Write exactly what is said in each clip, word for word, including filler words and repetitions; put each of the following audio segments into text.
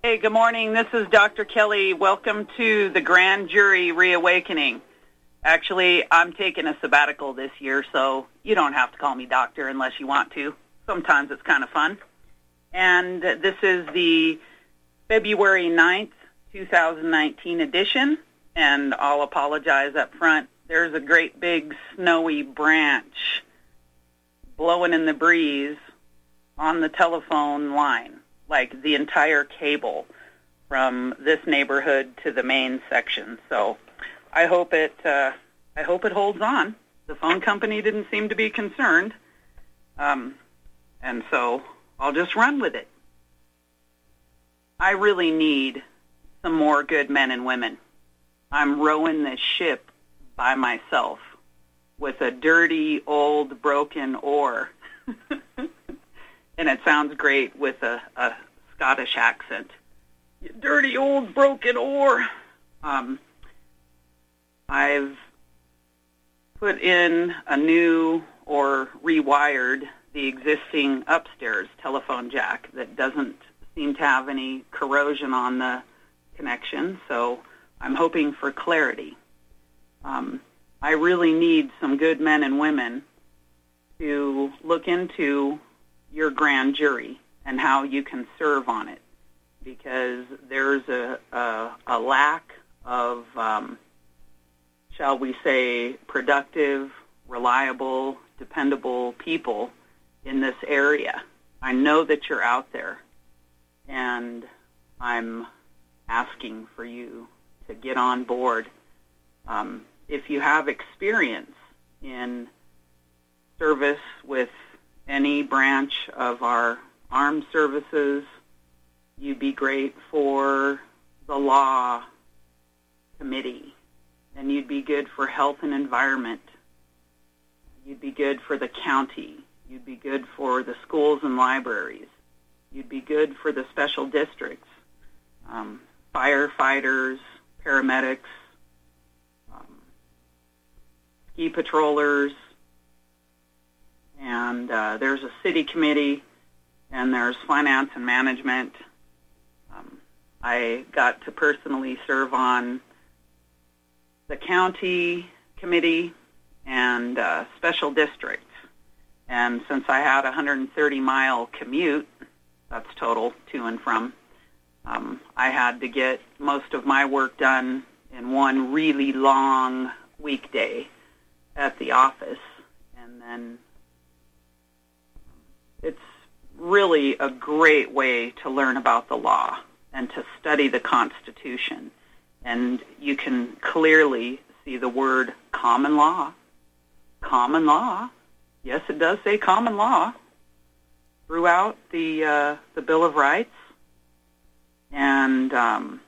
Hey, good morning. This is Doctor Kelly. Welcome to the Grand Jury Reawakening. Actually, I'm taking a sabbatical this year, so you don't have to call me doctor unless you want to. Sometimes it's kind of fun. And this is the February ninth, twenty nineteen edition, and I'll apologize up front. There's a great big snowy branch blowing in the breeze on the telephone line, like the entire cable from this neighborhood to the main section. So I hope it uh, I hope it holds on. The phone company didn't seem to be concerned, um, and so I'll just run with it. I really need some more good men and women. I'm rowing this ship by myself with a dirty, old, broken oar. And it sounds great with a, a Scottish accent. You dirty, old, broken oar. Um, I've put in a new or rewired the existing upstairs telephone jack that doesn't seem to have any corrosion on the connection, so I'm hoping for clarity. Um, I really need some good men and women to look into your grand jury and how you can serve on it, because there's a, a, a lack of, um, shall we say, productive, reliable, dependable people in this area. I know that you're out there, and I'm asking for you to get on board. Um, if you have experience in service with any branch of our armed services, you'd be great for the law committee, and you'd be good for health and environment. You'd be good for the county. You'd be good for the schools and libraries. You'd be good for the special districts, um, firefighters, paramedics, um, ski patrollers, and uh, there's a city committee, and there's finance and management. Um, I got to personally serve on the county committee and uh, special districts. And since I had a one hundred thirty mile commute, that's total to and from, um, I had to get most of my work done in one really long weekday at the office. And then it's really a great way to learn about the law and to study the Constitution. And you can clearly see the word common law. Common law. Yes, it does say common law throughout the uh, the Bill of Rights. And um,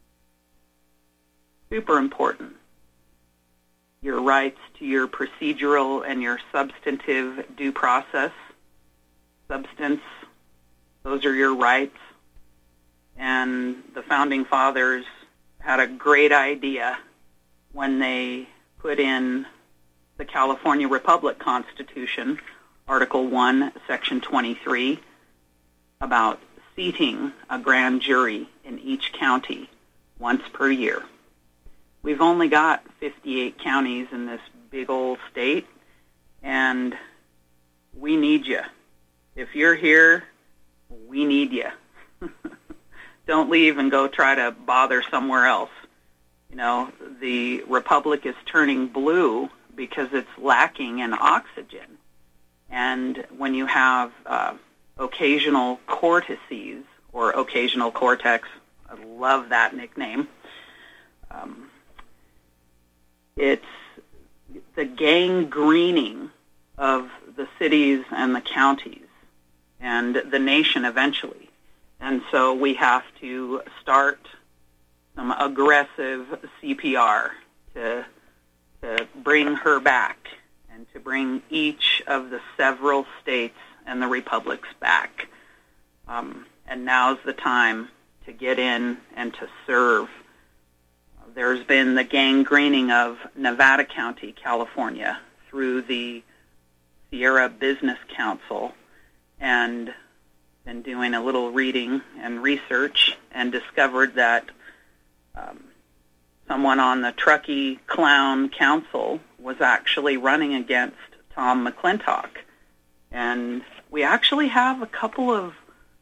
super important. Your rights to your procedural and your substantive due process. Substance, those are your rights. And the Founding Fathers had a great idea when they put in the California Republic Constitution, Article one, Section twenty-three, about seating a grand jury in each county once per year. We've only got fifty-eight counties in this big old state, and we need you. If you're here, we need you. Don't leave and go try to bother somewhere else. You know, the Republic is turning blue because it's lacking in oxygen. And when you have uh, occasional cortices, or occasional cortex, I love that nickname, um, it's the gangreening of the cities and the counties and the nation eventually. And so we have to start some aggressive C P R to, to bring her back and to bring each of the several states and the republics back. Um, and now's the time to get in and to serve. There's been the gangreening of Nevada County, California, through the Sierra Business Council, and been doing a little reading and research and discovered that um, someone on the Truckee Clown Council was actually running against Tom McClintock. And we actually have a couple of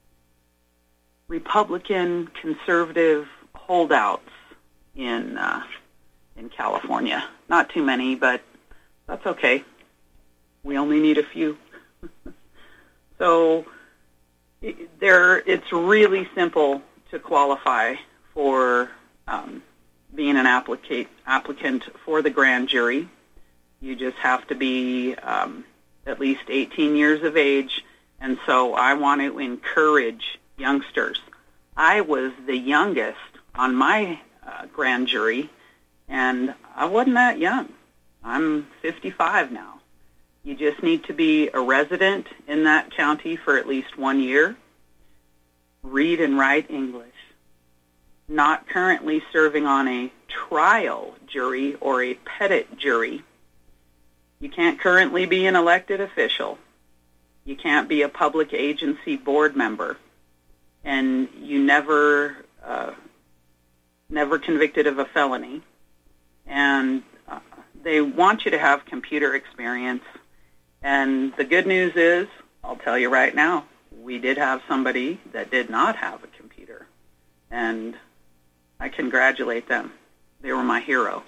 Republican conservative holdouts in uh, in California. Not too many, but that's okay. We only need a few. So it, there, it's really simple to qualify for um, being an applicant applicant for the grand jury. You just have to be um, at least eighteen years of age, and so I want to encourage youngsters. I was the youngest on my uh, grand jury, and I wasn't that young. I'm fifty-five now. You just need to be a resident in that county for at least one year, read and write English, not currently serving on a trial jury or a petit jury. You can't currently be an elected official. You can't be a public agency board member. And you never, uh, never convicted of a felony. And uh, they want you to have computer experience. And the good news is, I'll tell you right now, we did have somebody that did not have a computer. And I congratulate them. They were my hero.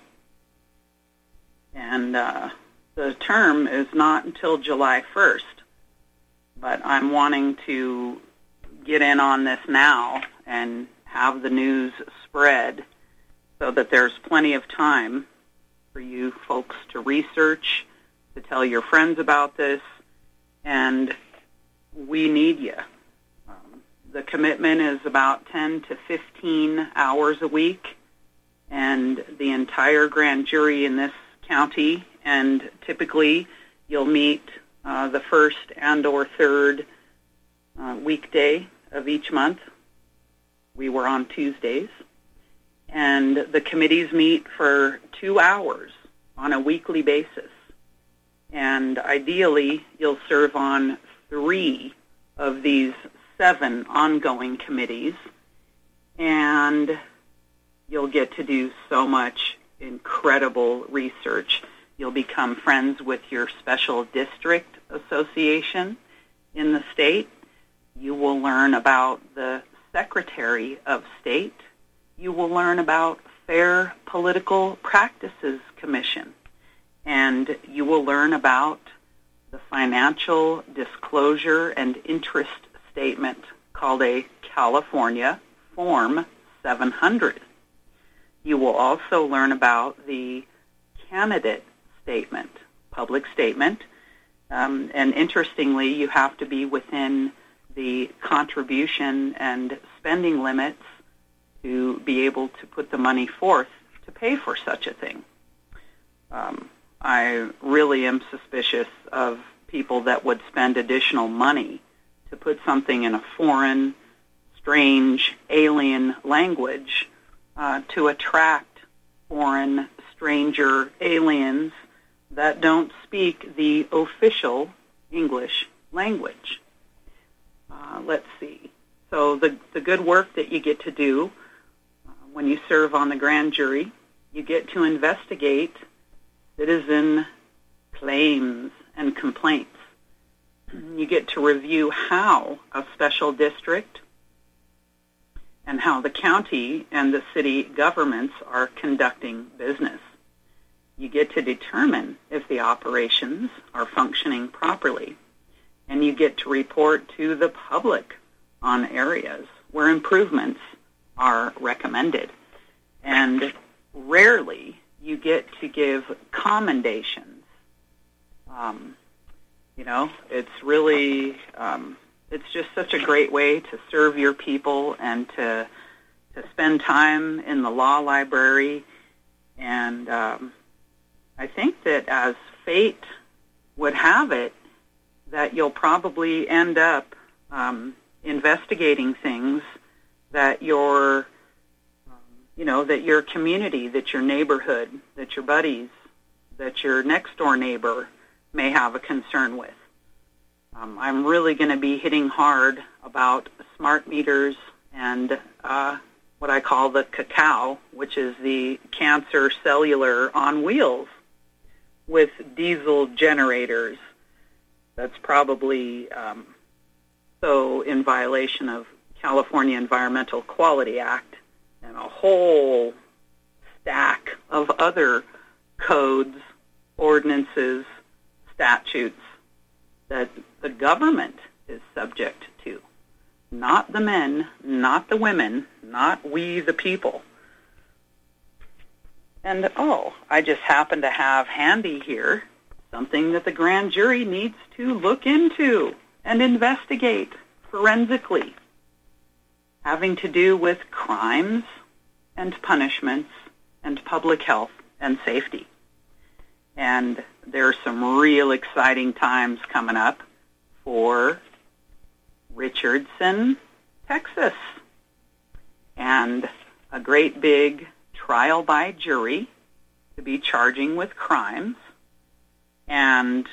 And uh, the term is not until July first. But I'm wanting to get in on this now and have the news spread so that there's plenty of time for you folks to research, to tell your friends about this, and we need you. Um, the commitment is about ten to fifteen hours a week, and the entire grand jury in this county, and typically you'll meet uh, the first and or third uh, weekday of each month. We were on Tuesdays. And the committees meet for two hours on a weekly basis. And ideally, you'll serve on three of these seven ongoing committees. And you'll get to do so much incredible research. You'll become friends with your special district association in the state. You will learn about the Secretary of State. You will learn about Fair Political Practices Commission. And you will learn about the Financial Disclosure and Interest Statement called a California Form seven hundred. You will also learn about the Candidate Statement, public statement. Um, and interestingly, you have to be within the contribution and spending limits to be able to put the money forth to pay for such a thing. Um, I really am suspicious of people that would spend additional money to put something in a foreign, strange, alien language uh, to attract foreign, stranger aliens that don't speak the official English language. Uh, let's see. So the, the good work that you get to do uh, when you serve on the grand jury, you get to investigate citizen claims and complaints. You get to review how a special district and how the county and the city governments are conducting business. You get to determine if the operations are functioning properly. And you get to report to the public on areas where improvements are recommended. And rarely you get to give commendations. Um, you know, it's really, um, it's just such a great way to serve your people and to to spend time in the law library. And um, I think that as fate would have it, that you'll probably end up um, investigating things that your, um, you know, that your community, that your neighborhood, that your buddies, that your next door neighbor may have a concern with. Um, I'm really going to be hitting hard about smart meters and uh, what I call the cacao, which is the cancer cellular on wheels with diesel generators. That's probably um, so in violation of California Environmental Quality Act and a whole stack of other codes, ordinances, statutes that the government is subject to. Not the men, not the women, not we the people. And, oh, I just happen to have handy here something that the grand jury needs to look into and investigate forensically, having to do with crimes and punishments and public health and safety. And there's some real exciting times coming up for Richardson, Texas, and a great big trial by jury to be charging with crimes, and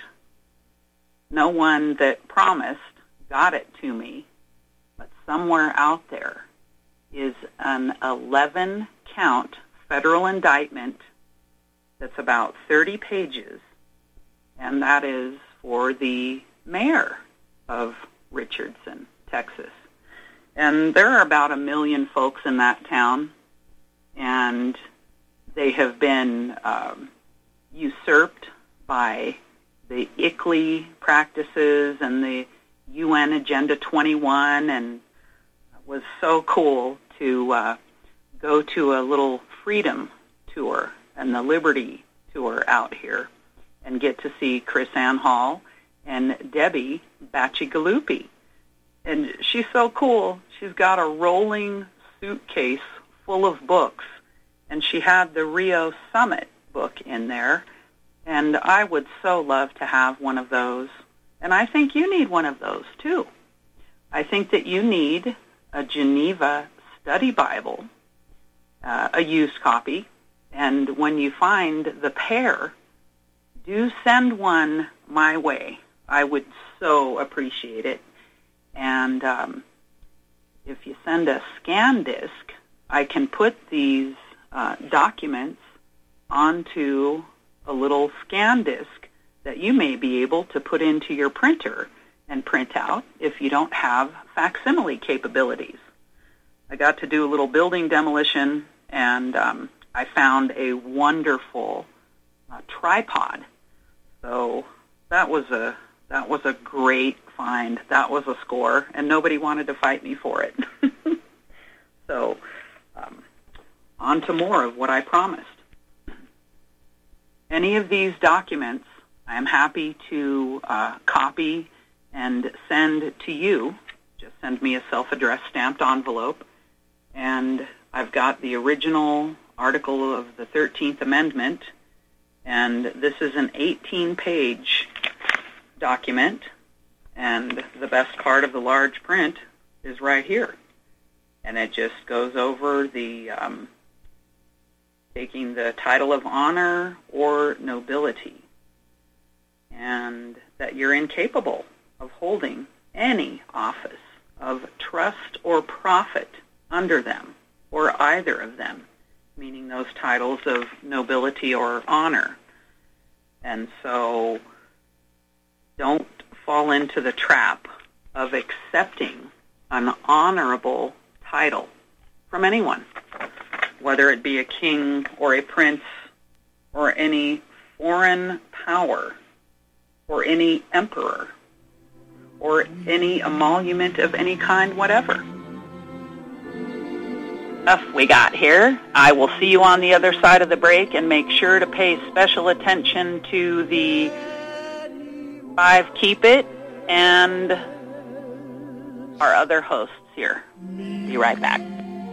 no one that promised got it to me, but somewhere out there is an eleven-count federal indictment that's about thirty pages, and that is for the mayor of Richardson, Texas. And there are about a million folks in that town, and they have been um, usurped by the I C L E practices and the U N Agenda twenty-one, and it was so cool to uh, go to a little freedom tour and the Liberty tour out here and get to see Chris Ann Hall and Debbie Bacigalupi. And she's so cool. She's got a rolling suitcase full of books, and she had the Rio Summit book in there, and I would so love to have one of those. And I think you need one of those, too. I think that you need a Geneva Study Bible, uh, a used copy, and when you find the pair, do send one my way. I would so appreciate it. And um, if you send a scan disc, I can put these uh, documents onto a little scan disc that you may be able to put into your printer and print out if you don't have facsimile capabilities. I got to do a little building demolition, and um, I found a wonderful uh, tripod. So that was a that was a great find. That was a score, and nobody wanted to fight me for it. So um, on to more of what I promised. Any of these documents I am happy to uh, copy and send to you. Just send me a self-addressed stamped envelope, and I've got the original article of the thirteenth Amendment, and this is an eighteen-page document, and the best part of the large print is right here. And it just goes over the um, taking the title of honor or nobility, and that you're incapable of holding any office of trust or profit under them, or either of them, meaning those titles of nobility or honor. And so don't fall into the trap of accepting an honorable title from anyone, whether it be a king or a prince or any foreign power or any emperor or any emolument of any kind, whatever. Enough we got here. I will see you on the other side of the break, and make sure to pay special attention to the Five Keep It and our other hosts here. Be right back.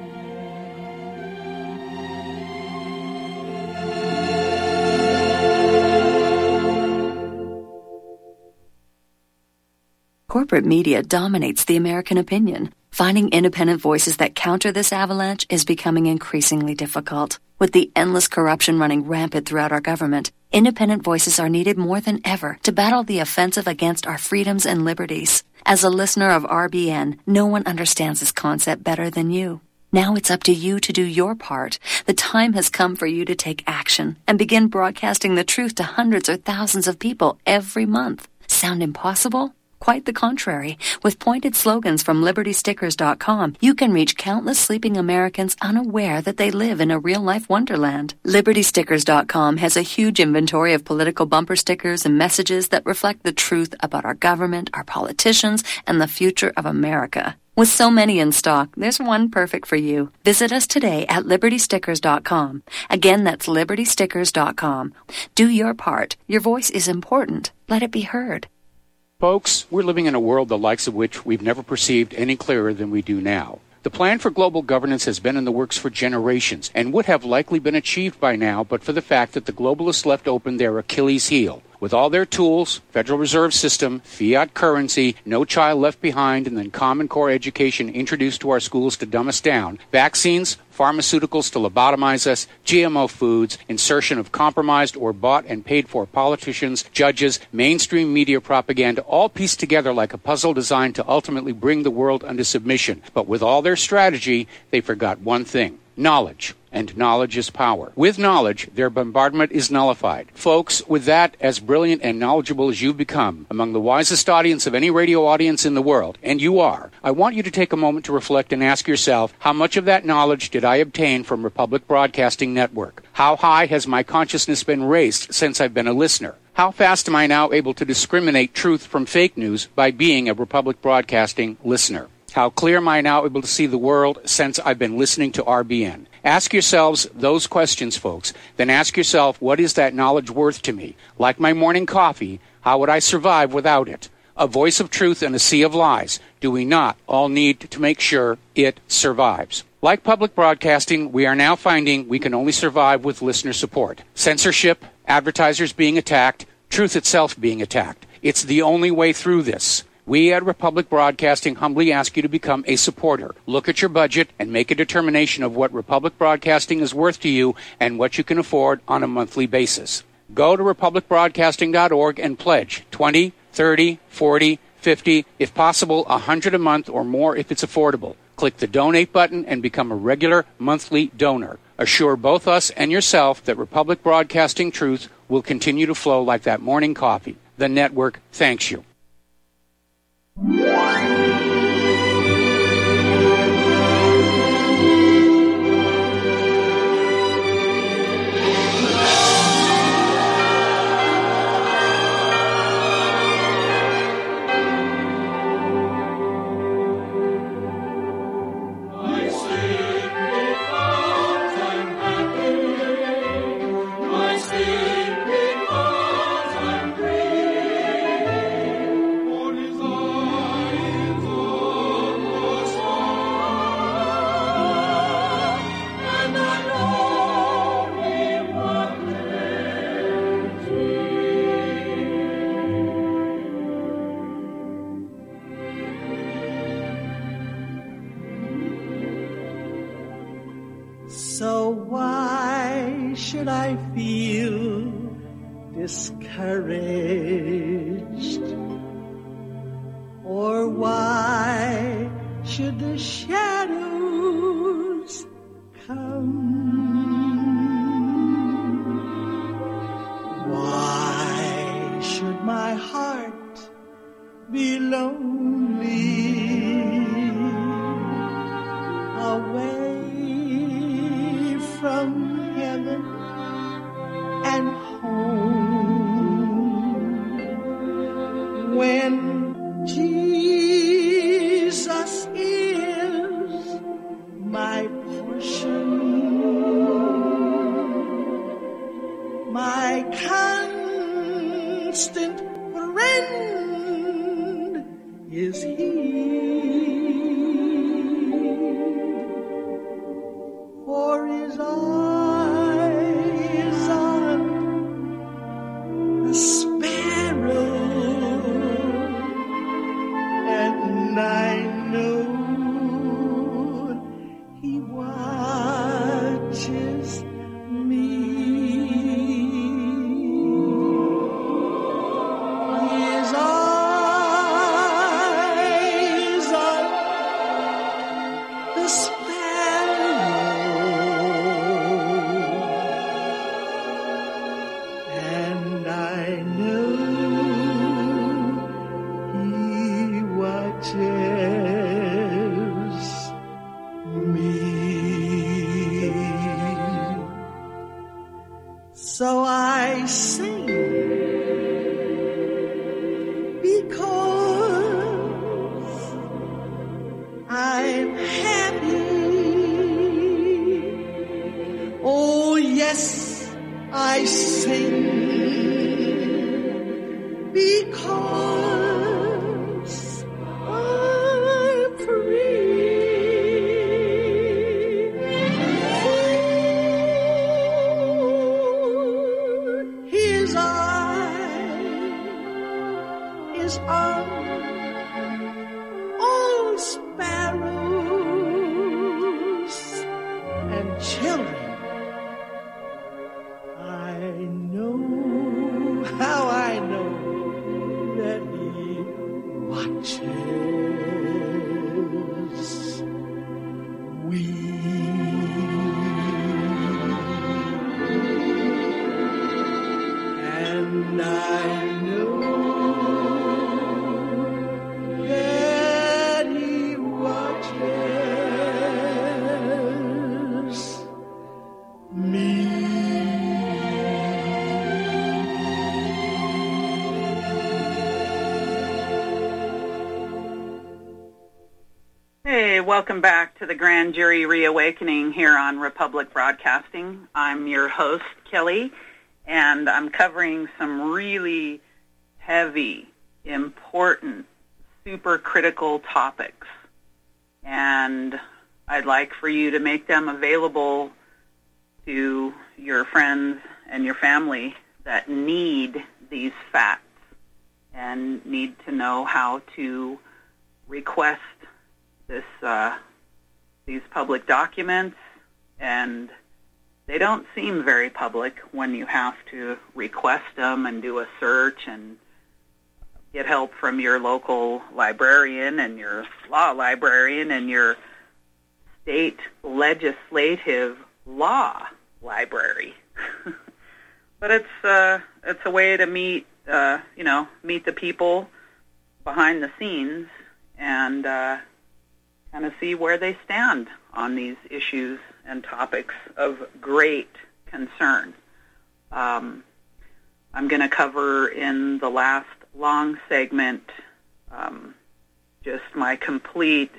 Corporate media dominates the American opinion. Finding independent voices that counter this avalanche is becoming increasingly difficult. With the endless corruption running rampant throughout our government, Independent voices are needed more than ever to battle the offensive against our freedoms and liberties. As a listener of R B N, no one understands this concept better than you. Now it's up to you to do your part. The time has come for you to take action and begin broadcasting the truth to hundreds or thousands of people every month. Sound impossible? Quite the contrary. With pointed slogans from Liberty Stickers dot com, you can reach countless sleeping Americans unaware that they live in a real-life wonderland. Liberty Stickers dot com has a huge inventory of political bumper stickers and messages that reflect the truth about our government, our politicians, and the future of America. With so many in stock, there's one perfect for you. Visit us today at Liberty Stickers dot com. Again, that's Liberty Stickers dot com. Do your part. Your voice is important. Let it be heard. Folks, we're living in a world the likes of which we've never perceived any clearer than we do now. The plan for global governance has been in the works for generations and would have likely been achieved by now but for the fact that the globalists left open their Achilles heel. With all their tools, Federal Reserve System, fiat currency, no child left behind, and then Common Core education introduced to our schools to dumb us down, vaccines, pharmaceuticals to lobotomize us, G M O foods, insertion of compromised or bought and paid for politicians, judges, mainstream media propaganda, all pieced together like a puzzle designed to ultimately bring the world under submission. But with all their strategy, they forgot one thing: knowledge. And knowledge is power. With knowledge, their bombardment is nullified. Folks, with that, as brilliant and knowledgeable as you've become, among the wisest audience of any radio audience in the world, and you are, I want you to take a moment to reflect and ask yourself, how much of that knowledge did I obtain from Republic Broadcasting Network? How high has my consciousness been raised since I've been a listener? How fast am I now able to discriminate truth from fake news by being a Republic Broadcasting listener? How clear am I now able to see the world since I've been listening to R B N? Ask yourselves those questions, folks. Then ask yourself, what is that knowledge worth to me? Like my morning coffee, how would I survive without it? A voice of truth in a sea of lies. Do we not all need to make sure it survives? Like public broadcasting, we are now finding we can only survive with listener support. Censorship, advertisers being attacked, truth itself being attacked. It's the only way through this. We at Republic Broadcasting humbly ask you to become a supporter. Look at your budget and make a determination of what Republic Broadcasting is worth to you and what you can afford on a monthly basis. Go to Republic Broadcasting dot org and pledge twenty, thirty, forty, fifty, if possible one hundred a month or more if it's affordable. Click the donate button and become a regular monthly donor. Assure both us and yourself that Republic Broadcasting truth will continue to flow like that morning coffee. The network thanks you. So why should I feel discouraged? Or why should the shadows come? Why should my heart be lonely away from heaven and home, when Jesus is my portion, my constant friend is He. For His eyes on the sparrow, and I know He watches me. I sing because I'm free. For his eye is on all sparrows and children. I know, how I know that he watches. We and I know that he watches me. Hey, welcome back to the Grand Jury Reawakening here on Republic Broadcasting. I'm your host, Kelly, and I'm covering some really heavy, important, super critical topics. And I'd like for you to make them available to your friends and your family that need these facts and need to know how to request this uh, these public documents, and they don't seem very public when you have to request them and do a search and get help from your local librarian and your law librarian and your state legislative law library. But it's uh, it's a way to meet uh, you know meet the people behind the scenes and uh, kind of see where they stand on these issues and topics of great concern. Um, I'm going to cover in the last long segment um, just my complete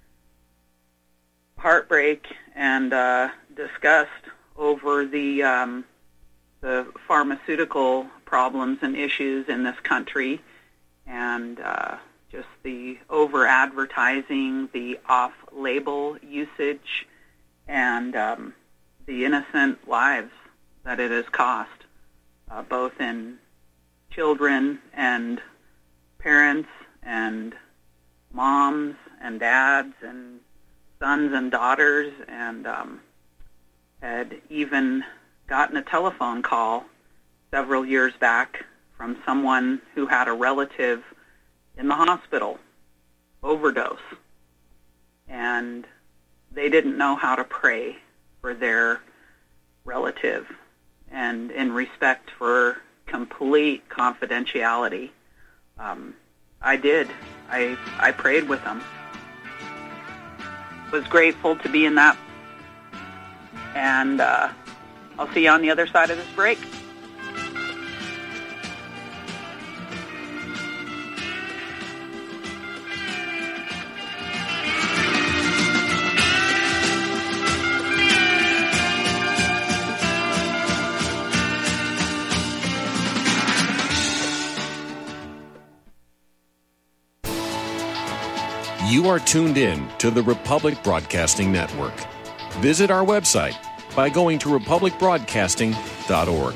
heartbreak and uh, disgust over the um, the pharmaceutical problems and issues in this country, and uh, just the over-advertising, the off-label usage, and um, the innocent lives that it has cost, uh, both in children and parents and moms and dads and sons and daughters, and um, had even gotten a telephone call several years back from someone who had a relative in the hospital, overdose, and they didn't know how to pray for their relative, and in respect for complete confidentiality, um, I did. I I prayed with them. Was grateful to be in that, and uh, I'll see you on the other side of this break. You are tuned in to the Republic Broadcasting Network. Visit our website by going to republic broadcasting dot org.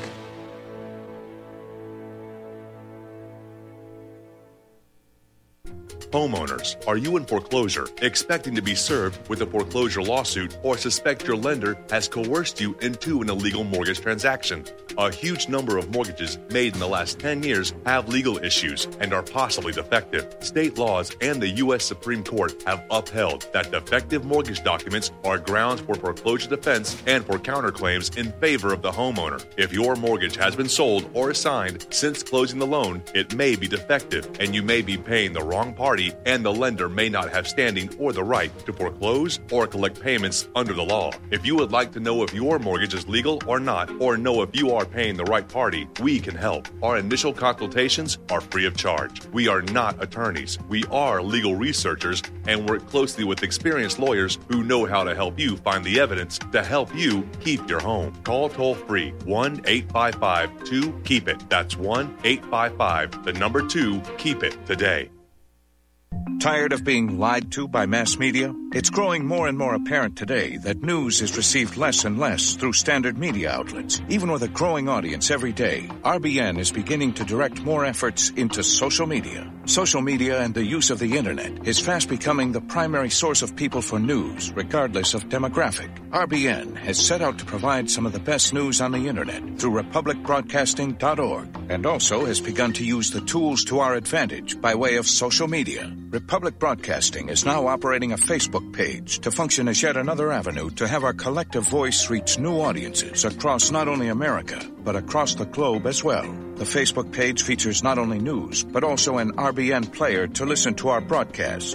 Homeowners, are you in foreclosure, expecting to be served with a foreclosure lawsuit, or suspect your lender has coerced you into an illegal mortgage transaction? A huge number of mortgages made in the last ten years have legal issues and are possibly defective. State laws and the U S Supreme Court have upheld that defective mortgage documents are grounds for foreclosure defense and for counterclaims in favor of the homeowner. If your mortgage has been sold or assigned since closing the loan, it may be defective and you may be paying the wrong party, and the lender may not have standing or the right to foreclose or collect payments under the law. If you would like to know if your mortgage is legal or not, or know if you are are paying the right party, we can help. Our initial consultations are free of charge. We are not attorneys. We are legal researchers and work closely with experienced lawyers who know how to help you find the evidence to help you keep your home. Call toll-free one eight five five two keep it. That's one eight five five, the number two, keep it today. Tired of being lied to by mass media? It's growing more and more apparent today that news is received less and less through standard media outlets. Even with a growing audience every day, R B N is beginning to direct more efforts into social media. Social media and the use of the internet is fast becoming the primary source of people for news, regardless of demographic. R B N has set out to provide some of the best news on the internet through republic broadcasting dot org, and also has begun to use the tools to our advantage by way of social media. Republic Broadcasting is now operating a Facebook page to function as yet another avenue to have our collective voice reach new audiences across not only America, but across the globe as well. The Facebook page features not only news, but also an R B N player to listen to our broadcasts.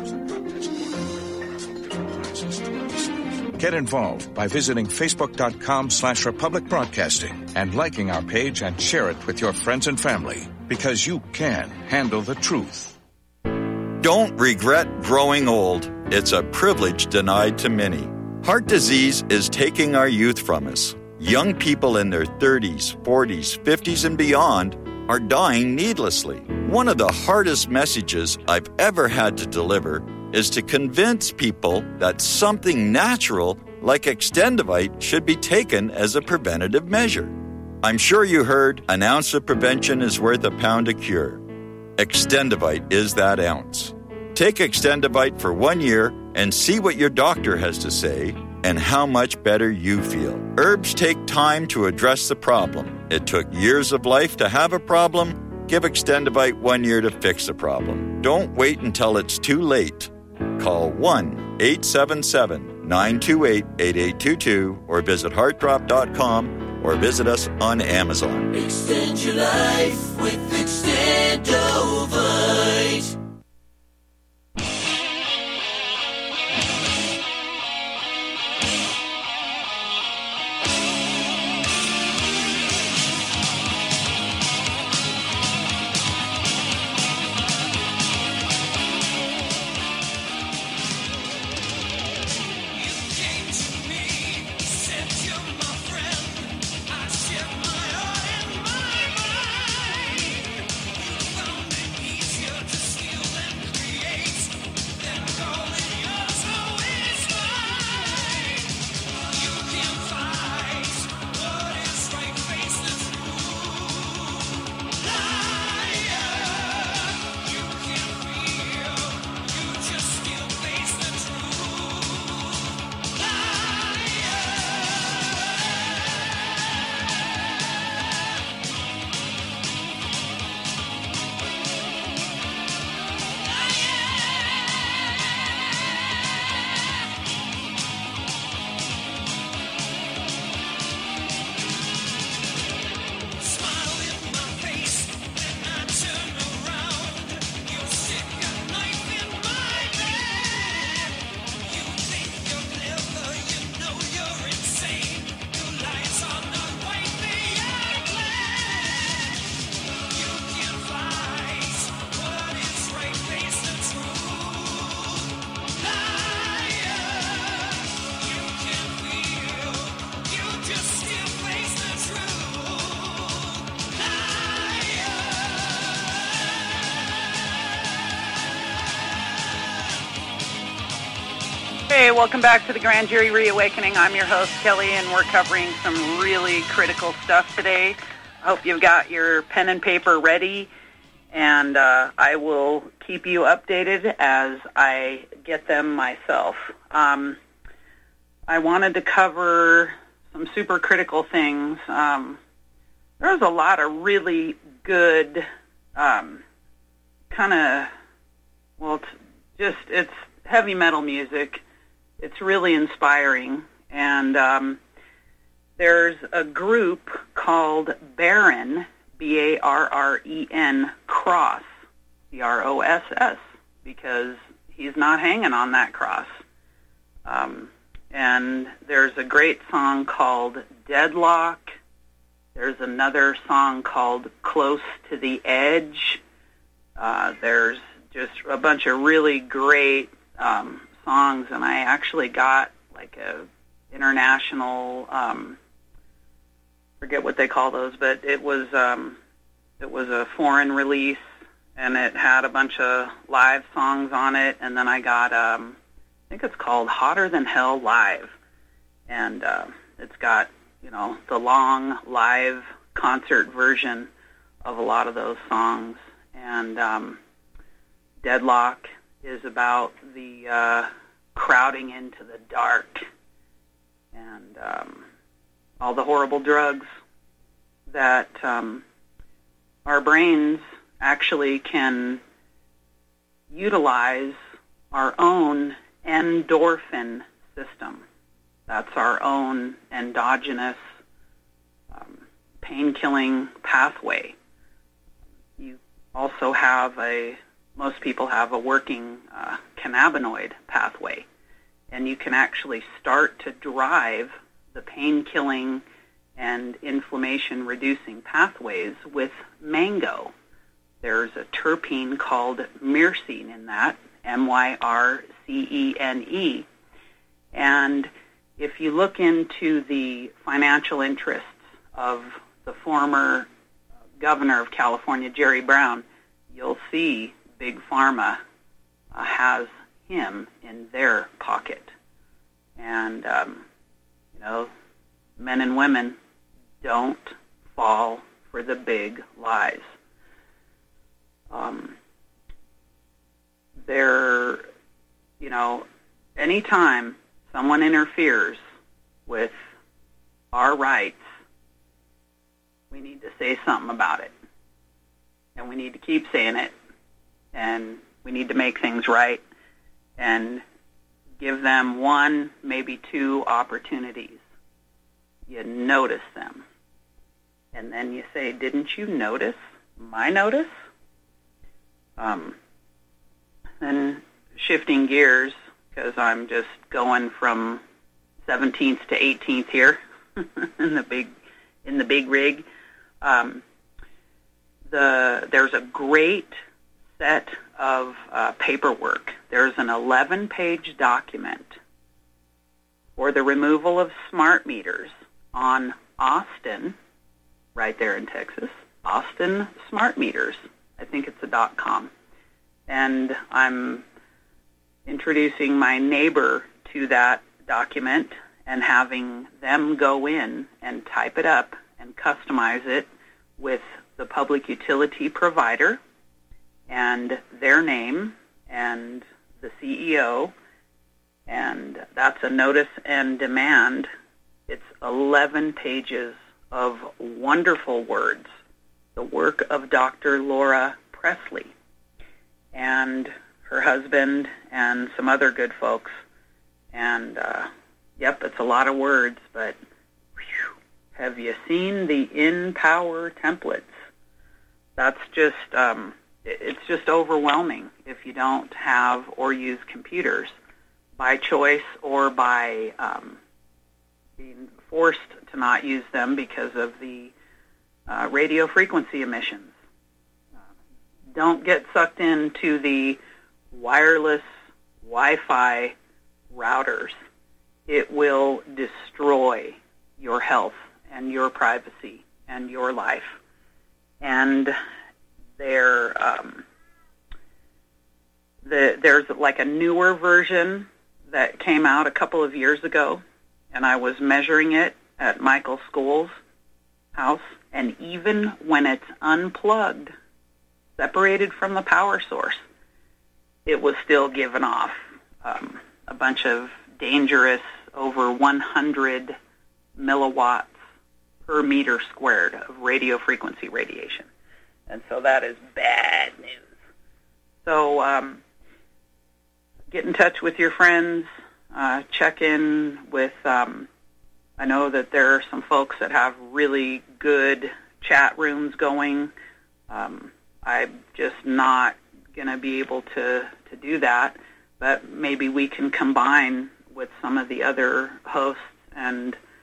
Get involved by visiting facebook.com slash Republic Broadcasting and liking our page and share it with your friends and family, because you can handle the truth. Don't regret growing old. It's a privilege denied to many. Heart disease is taking our youth from us. Young people in their thirties, forties, fifties, and beyond are dying needlessly. One of the hardest messages I've ever had to deliver is to convince people that something natural like Extendivite should be taken as a preventative measure. I'm sure you heard an ounce of prevention is worth a pound of cure. Extendivite is that ounce. Take Extendivite for one year and see what your doctor has to say and how much better you feel. Herbs take time to address the problem. It took years of life to have a problem. Give Extendivite one year to fix the problem. Don't wait until it's too late. Call one eight seven seven, nine two eight, eight eight two two or visit heart drop dot com or visit us on Amazon. Extend your life with Extendovite. Hey, welcome back to the Grand Jury Reawakening. I'm your host, Kelly, and we're covering some really critical stuff today. I hope you've got your pen and paper ready, and uh, I will keep you updated as I get them myself. Um, I wanted to cover some super critical things. Um, there's a lot of really good um, kind of, well, it's just, it's heavy metal music. It's really inspiring, and um, there's a group called Barren, B A R R E N, Cross, C R O S S, because he's not hanging on that cross. Um, and there's a great song called Deadlock, There's another song called Close to the Edge. Uh, there's just a bunch of really great um, songs, and I actually got like a international, um, forget what they call those, but it was um, it was a foreign release, and it had a bunch of live songs on it, and then I got, um, I think it's called Hotter Than Hell Live, and uh, it's got, you know, the long live concert version of a lot of those songs. And um, Deadlock is about the uh, crowding into the dark and um, all the horrible drugs that um, our brains actually can utilize our own endorphin system. That's our own endogenous um, pain-killing pathway. You also have a, most people have a working uh, cannabinoid pathway, and you can actually start to drive the pain-killing and inflammation-reducing pathways with mango. There's a terpene called myrcene in that, M Y R C E N E, and if you look into the financial interests of the former governor of California, Jerry Brown, you'll see Big Pharma uh, has him in their pocket. And, um, you know, men and women, don't fall for the big lies. Um, they're, you know, anytime someone interferes with our rights, we need to say something about it. And we need to keep saying it. And we need to make things right and give them one, maybe two opportunities. You notice them. And then you say, didn't you notice my notice? Um, then shifting gears, because I'm just going from seventeenth to eighteenth here in the big in the big rig. Um, the there's a great set of uh, paperwork. There's an eleven-page document for the removal of smart meters on Austin, right there in Texas. Austin Smart Meters. I think it's a dot com, and I'm introducing my neighbor to that document and having them go in and type it up and customize it with the public utility provider and their name and the C E O, and that's a notice and demand. It's eleven pages of wonderful words, the work of Doctor Laura Presley and her husband and some other good folks. And, uh, yep, it's a lot of words, but whew, have you seen the In Power templates? That's just, um, it's just overwhelming if you don't have or use computers by choice or by um, being forced to not use them because of the uh, radio frequency emissions. Uh, don't get sucked into the wireless Wi-Fi routers. It will destroy your health and your privacy and your life. And there, um, the, there's like a newer version that came out a couple of years ago, and I was measuring it at Michael Scholl's house, and even when it's unplugged, separated from the power source, it was still giving off um, a bunch of dangerous, over one hundred milliwatts per meter squared of radio frequency radiation. And so that is bad news. So um, get in touch with your friends, uh, check in with, um, I know that there are some folks that have really good chat rooms going. Um, I'm just not going to be able to, to do that, but maybe we can combine with some of the other hosts and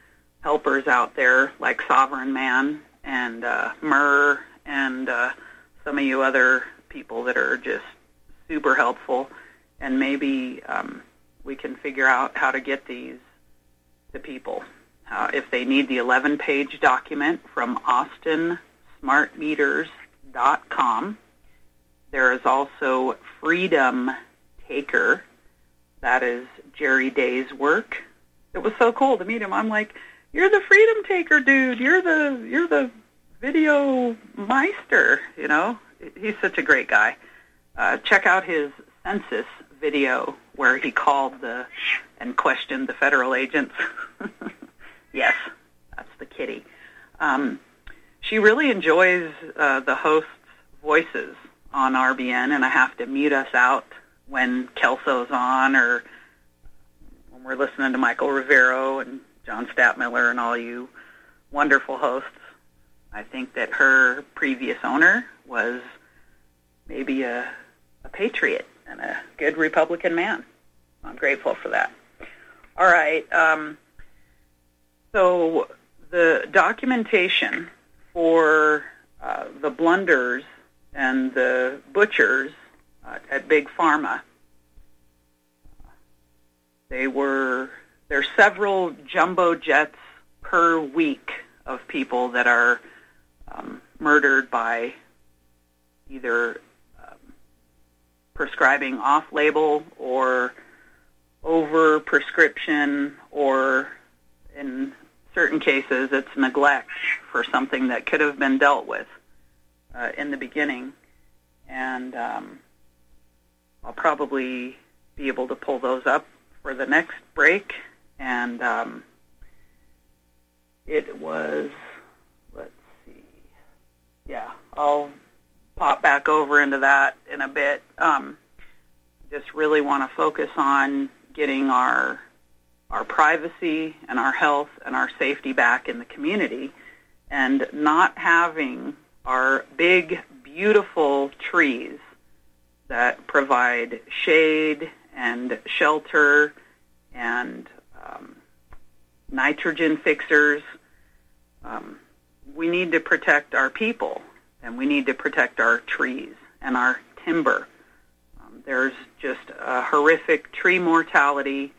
helpers out there like Sovereign Man and uh, Murr and uh, some of you other people that are just super helpful, and maybe um, we can figure out how to get these to people. Uh, if they need the eleven-page document from austin smart meters dot com, there is also Freedom Taker. That is Jerry Day's work. It was so cool to meet him. I'm like, you're the Freedom Taker, dude. You're the you're the video meister. You know, he's such a great guy. Uh, check out his census video where he called the and questioned the federal agents. Yes, that's the kitty. Um, she really enjoys uh, the host's voices on R B N, and I have to mute us out when Kelso's on or when we're listening to Michael Rivero and John Stadtmiller and all you wonderful hosts. I think that her previous owner was maybe a, a patriot and a good Republican man. I'm grateful for that. All right. Um, so the documentation for uh, the blunders and the butchers uh, at Big Pharma, they were, there's several jumbo jets per week of people that are um, murdered by either um, prescribing off-label or over-prescription, or in certain cases it's neglect for something that could have been dealt with uh, in the beginning. And um, I'll probably be able to pull those up for the next break. And um, it was, let's see, yeah, I'll pop back over into that in a bit. Um, just really want to focus on getting our our privacy and our health and our safety back in the community, and not having our big, beautiful trees that provide shade and shelter and um, nitrogen fixers. Um, we need to protect our people, and we need to protect our trees and our timber. Um, there's just a horrific tree mortality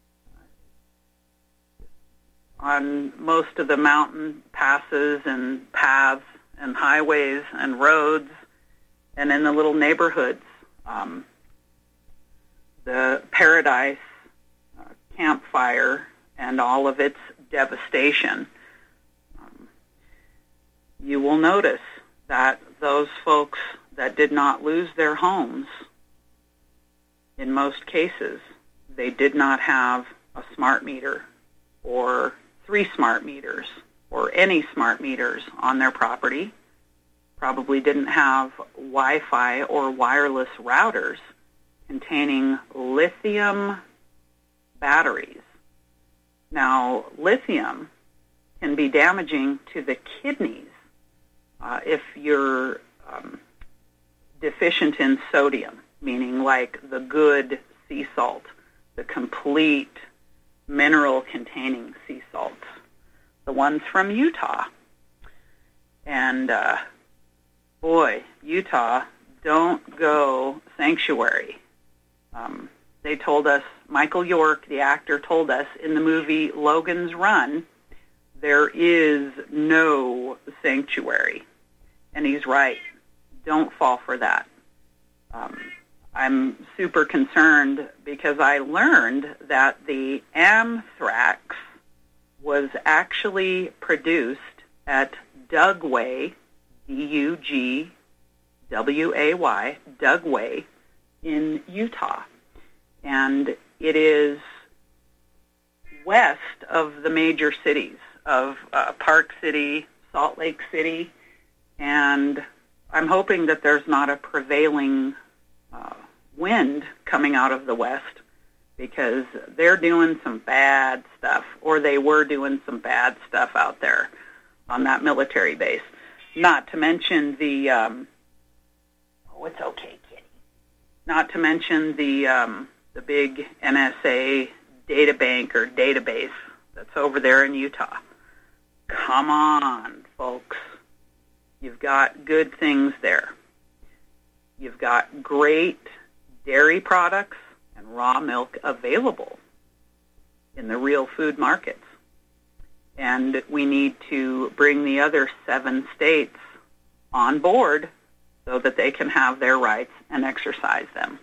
on most of the mountain passes and paths and highways and roads and in the little neighborhoods. Um, the Paradise uh, campfire and all of its devastation. Um, you will notice that those folks that did not lose their homes, in most cases, they did not have a smart meter or three smart meters or any smart meters on their property, probably didn't have Wi-Fi or wireless routers containing lithium batteries. Now, lithium can be damaging to the kidneys uh, if you're um, deficient in sodium, meaning like the good sea salt, the complete mineral-containing sea salts, the ones from Utah. And, uh, boy, Utah, don't go sanctuary. Um, they told us, Michael York, the actor, told us in the movie Logan's Run, there is no sanctuary. And he's right. Don't fall for that. Um, I'm super concerned because I learned that the anthrax was actually produced at Dugway, D U G W A Y, Dugway, in Utah. And it is west of the major cities of uh, Park City, Salt Lake City, and I'm hoping that there's not a prevailing uh, wind coming out of the west, because they're doing some bad stuff, or they were doing some bad stuff out there on that military base. Not to mention the, um, oh, it's okay, kitty. Not to mention the um, the big N S A data bank or database that's over there in Utah. come on, folks. You've got good things there. You've got great dairy products and raw milk available in the real food markets. And we need to bring the other seven states on board so that they can have their rights and exercise them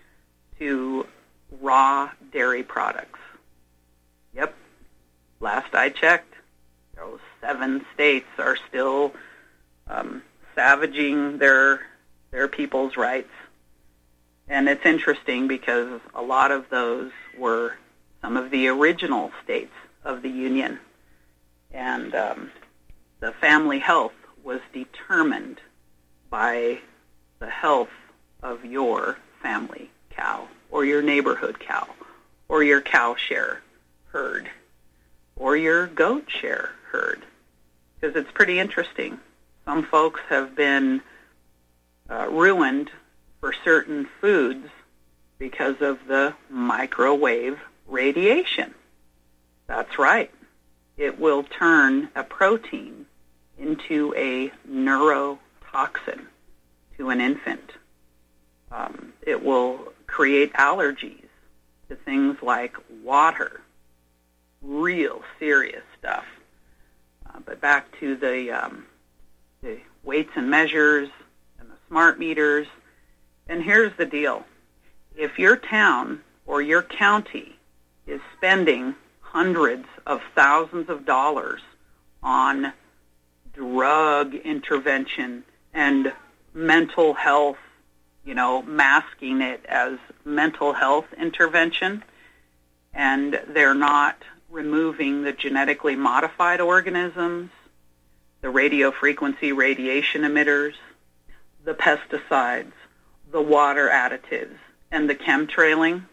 to raw dairy products. Yep, last I checked, those seven states are still um, savaging their their people's rights. And it's interesting because a lot of those were some of the original states of the Union. And um, the family health was determined by the health of your family cow or your neighborhood cow or your cow share herd or your goat share herd. Because it's pretty interesting. Some folks have been uh, ruined for certain foods because of the microwave radiation. That's right. It will turn a protein into a neurotoxin to an infant. Um, it will create allergies to things like water. Real serious stuff. Uh, but back to the, um, the weights and measures and the smart meters. And here's the deal. If your town or your county is spending hundreds of thousands of dollars on drug intervention and mental health, you know, masking it as mental health intervention, and they're not removing the genetically modified organisms, the radio frequency radiation emitters, the pesticides, the water additives, and the chemtrailing,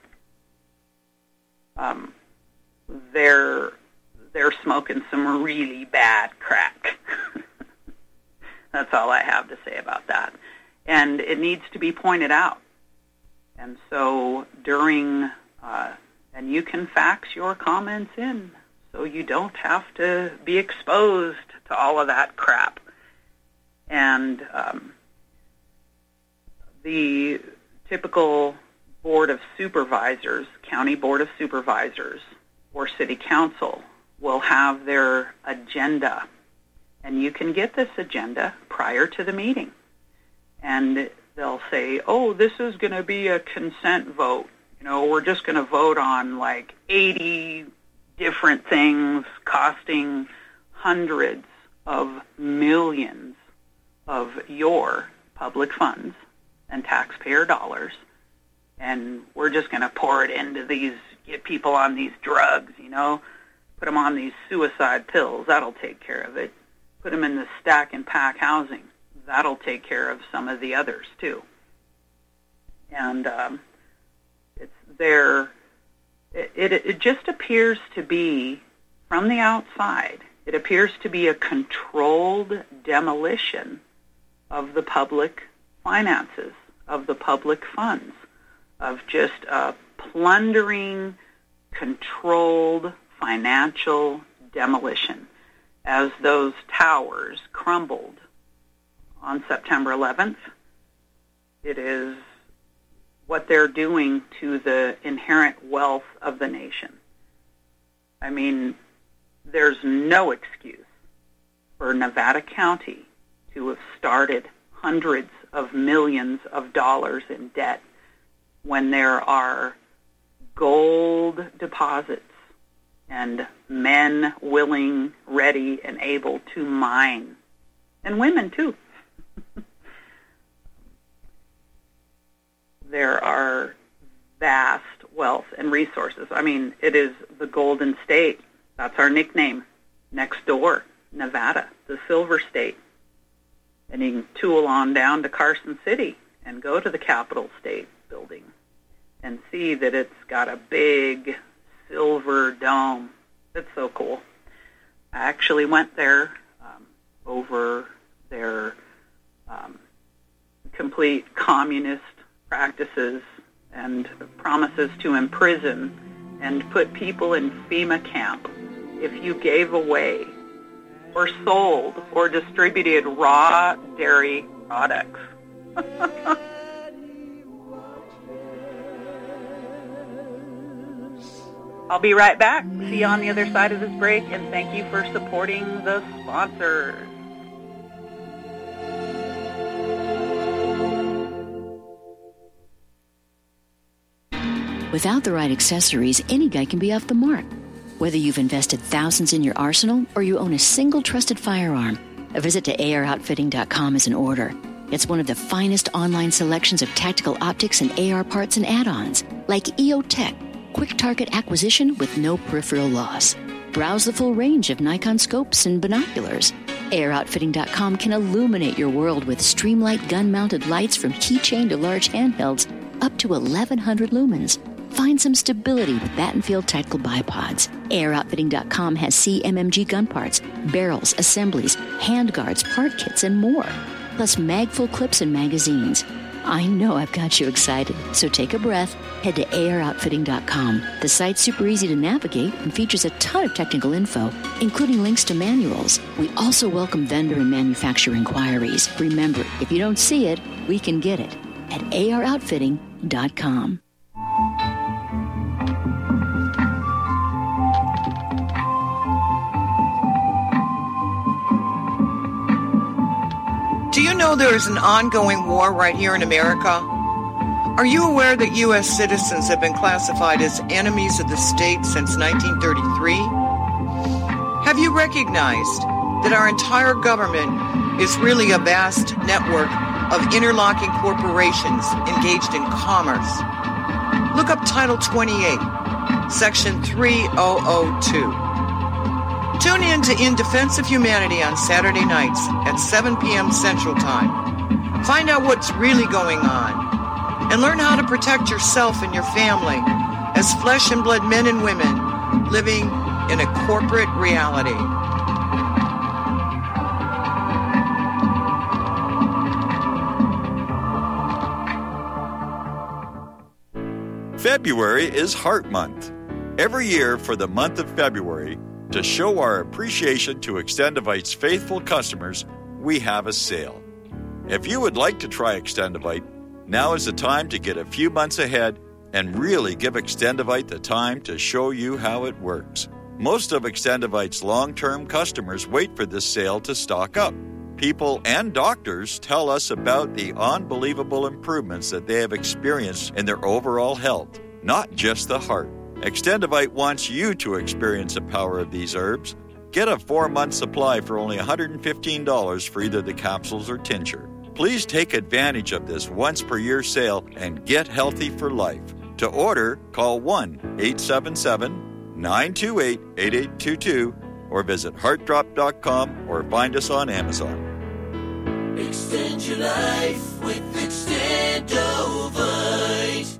um, they're they're smoking some really bad crack. That's all I have to say about that. And it needs to be pointed out. And so during, uh, and you can fax your comments in so you don't have to be exposed to all of that crap. And um, the typical Board of Supervisors, County Board of Supervisors, or City Council will have their agenda. And you can get this agenda prior to the meeting. And they'll say, oh, this is going to be a consent vote. You know, we're just going to vote on like eighty different things costing hundreds of millions of your public funds and taxpayer dollars. And we're just going to pour it into these, get people on these drugs, you know, put them on these suicide pills. That'll take care of it. Put them in the stack and pack housing. That'll take care of some of the others, too. And um, it's there. It, it, it just appears to be, from the outside, it appears to be a controlled demolition of the public finances, of the public funds, of just a plundering, controlled financial demolition as those towers crumbled on September eleventh. It is what they're doing to the inherent wealth of the nation. I mean, there's no excuse for Nevada County to have started hundreds of millions of dollars in debt when there are gold deposits and men willing, ready, and able to mine, and women too. There are vast wealth and resources. I mean, it is the Golden State. That's our nickname. Next door, Nevada, the Silver State. And you can tool on down to Carson City and go to the Capitol State building and see that it's got a big silver dome. It's so cool. I actually went there um, over their um, complete communist practices and promises to imprison and put people in FEMA camp if you gave away or sold or distributed raw dairy products. I'll be right back. See you on the other side of this break, and thank you for supporting the sponsors. Without the right accessories, any guy can be off the mark. Whether you've invested thousands in your arsenal or you own a single trusted firearm, a visit to A R outfitting dot com is in order. It's one of the finest online selections of tactical optics and A R parts and add-ons, like E O Tech, quick target acquisition with no peripheral loss. Browse the full range of Nikon scopes and binoculars. A R outfitting dot com can illuminate your world with Streamlight gun-mounted lights from keychain to large handhelds up to eleven hundred lumens. Find some stability with Battenfield Tactical Bipods. A R outfitting dot com has C M M G gun parts, barrels, assemblies, handguards, part kits, and more. Plus mag-full clips and magazines. I know I've got you excited, so take a breath. Head to A R outfitting dot com. The site's super easy to navigate and features a ton of technical info, including links to manuals. We also welcome vendor and manufacturer inquiries. Remember, if you don't see it, we can get it at A R outfitting dot com. Do you know there is an ongoing war right here in America? Are you aware that U S citizens have been classified as enemies of the state since nineteen thirty-three? Have you recognized that our entire government is really a vast network of interlocking corporations engaged in commerce? Look up Title twenty-eight, Section three thousand two. Tune in to In Defense of Humanity on Saturday nights at seven p.m. Central Time. Find out what's really going on and learn how to protect yourself and your family as flesh and blood men and women living in a corporate reality. February is Heart Month. Every year for the month of February, to show our appreciation to Extendivite's faithful customers, we have a sale. If you would like to try Extendivite, now is the time to get a few months ahead and really give Extendivite the time to show you how it works. Most of Extendivite's long-term customers wait for this sale to stock up. People and doctors tell us about the unbelievable improvements that they have experienced in their overall health, not just the heart. Extendivite wants you to experience the power of these herbs. Get a four-month supply for only one hundred fifteen dollars for either the capsules or tincture. Please take advantage of this once-per-year sale and get healthy for life. To order, call one eight seven seven, nine two eight, eight eight two two or visit heart drop dot com or find us on Amazon. Extend your life with Extendovite.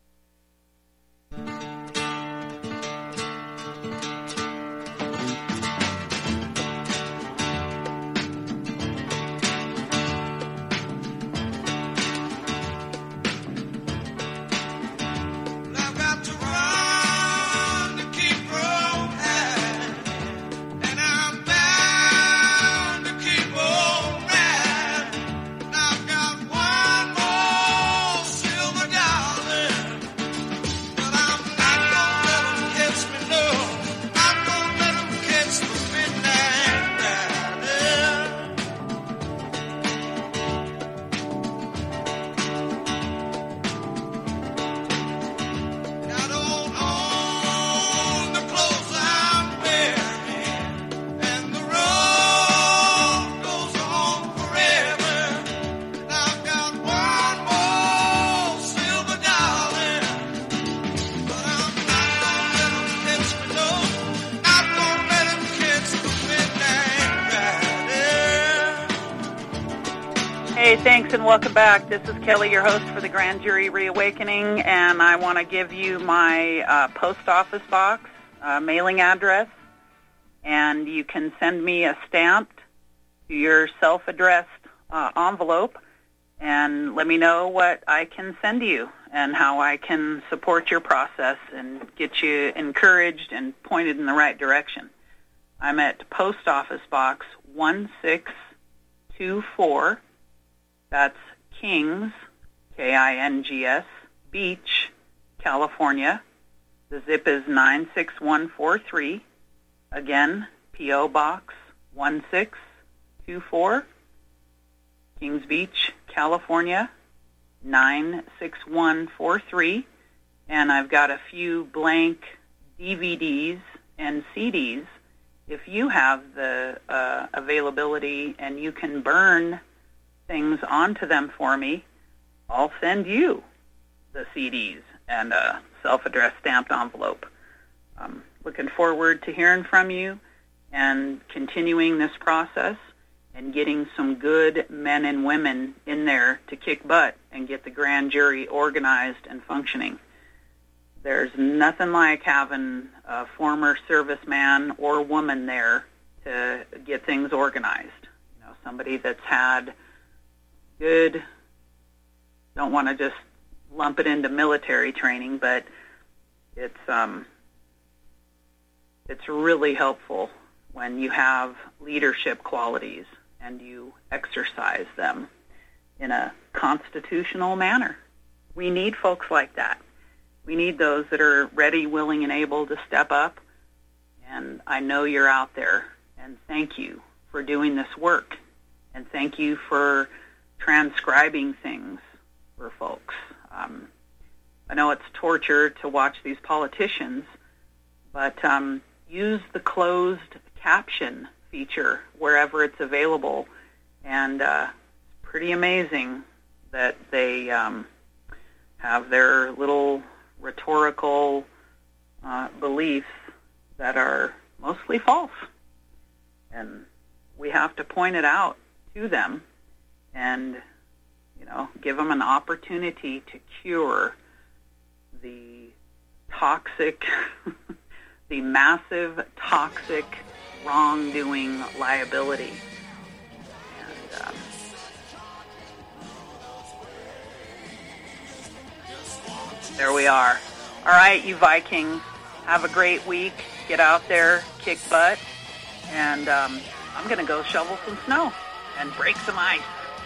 Thanks and welcome back. This is Kelly, your host for the Grand Jury Reawakening, and I want to give you my uh, post office box uh, mailing address, and you can send me a stamped to your self-addressed uh, envelope and let me know what I can send you and how I can support your process and get you encouraged and pointed in the right direction. I'm at Post Office Box one six two four. That's Kings, K I N G S, Beach, California. The zip is nine six one four three. Again, P O. Box one six two four, Kings Beach, California, nine six one four three. And I've got a few blank D V Ds and C Ds. If you have the uh, availability and you can burn things onto them for me, I'll send you the C Ds and a self-addressed stamped envelope. I'm looking forward to hearing from you and continuing this process and getting some good men and women in there to kick butt and get the grand jury organized and functioning. There's nothing like having a former serviceman or woman there to get things organized. You know, somebody that's had good, don't want to just lump it into military training, but it's um, it's really helpful when you have leadership qualities and you exercise them in a constitutional manner. We need folks like that. We need those that are ready, willing, and able to step up. And I know you're out there. And thank you for doing this work. And thank you for transcribing things for folks. Um, I know it's torture to watch these politicians, but um, use the closed caption feature wherever it's available. And uh, it's pretty amazing that they um, have their little rhetorical uh, beliefs that are mostly false. And we have to point it out to them and, you know, give them an opportunity to cure the toxic, the massive toxic wrongdoing liability. And um, there we are. All right, you Vikings, have a great week. Get out there, kick butt, and um, I'm going to go shovel some snow and break some ice.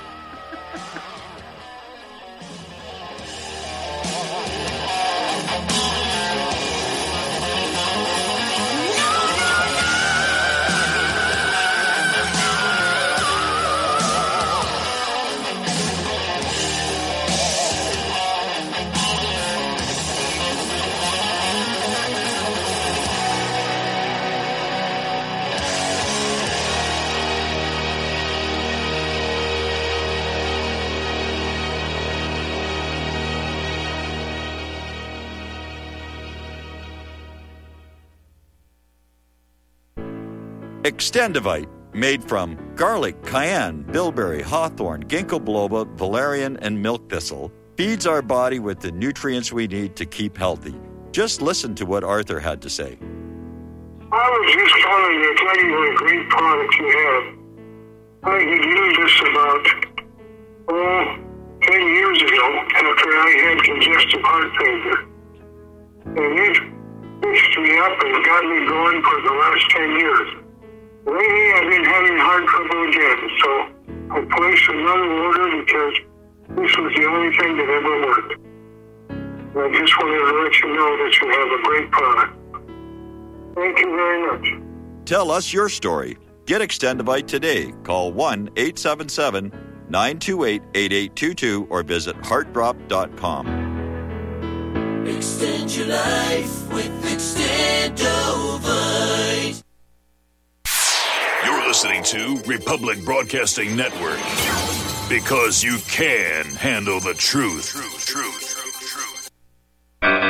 Extendivite, made from garlic, cayenne, bilberry, hawthorn, ginkgo biloba, valerian, and milk thistle, feeds our body with the nutrients we need to keep healthy. Just listen to what Arthur had to say. I was just calling to tell you what a great product you have. I had used this about, oh, ten years ago after I had congestive heart failure. And it fixed me up and got me going for the last ten years. Lately, I've been having heart trouble again, so I placed another order because this was the only thing that ever worked. And I just wanted to let you know that you have a great product. Thank you very much. Tell us your story. Get Extendivite today. Call one eight seven seven, nine two eight, eight eight two two or visit heart drop dot com. Extend your life with Extendovite. You're listening to Republic Broadcasting Network, because you can handle the truth. Truth, truth.